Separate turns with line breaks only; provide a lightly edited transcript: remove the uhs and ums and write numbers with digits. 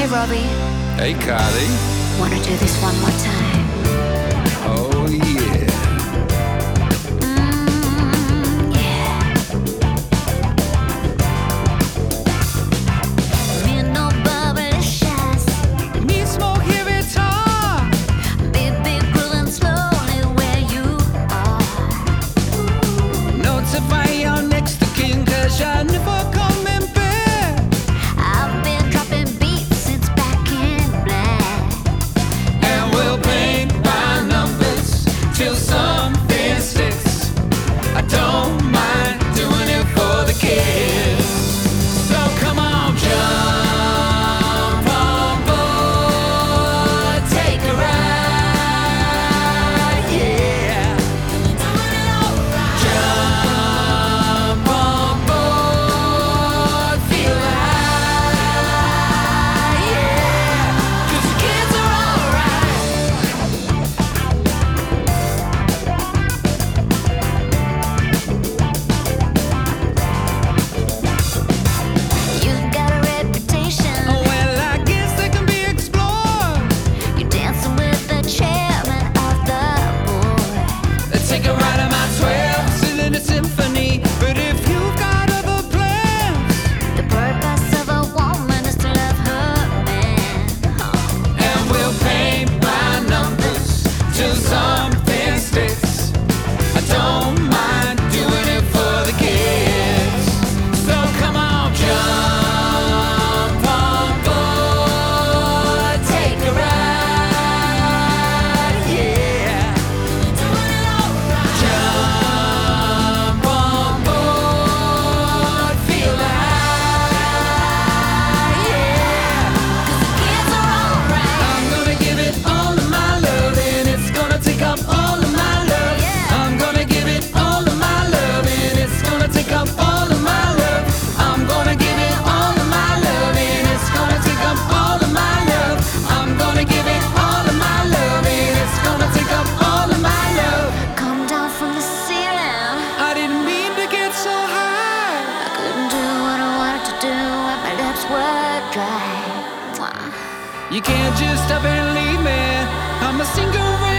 Robbie,
Hey, Kylie.
wanna do this one more time?
Oh, yeah.
Yeah. Me no bubblicious,
Need smoke here it's hard.
baby pulling slowly where you are.
Notify your next to kin, cause you're never coming back.
I've been dropping beats since back in black.
And we'll paint by numbers till something sticks. I don't mind doing it for the kids. So come on, jump on board, take a ride, yeah. Jump on board, feel high, yeah. 'Cause the kids are alright.
You've got a reputation.
Well, I guess they can be explored.
You're dancing with the chairman of the board.
Take a ride on my 12, singing a symphony. But if you've got other plans,
The purpose of a woman is to love her man.
and we'll paint by numbers till something sticks. I don't mind doing it for the kids. So come on, jump on board, take a ride, yeah. Jump on board, feel high, yeah.
'Cause the kids are alright.
I'm gonna give it all of my love, and it's gonna take up all of my love.
Yeah.
I'm gonna give it all of my love, and it's gonna take up all of my love. I'm gonna give it all of my love, and it's gonna take up all of my love. I'm gonna give it all of my love, and it's gonna take up all of my love.
Come down from the ceiling.
I didn't mean to get so high.
I couldn't do what I wanted to do when my lips were dry. Mwah.
You can't just up and leave me. I'm a single.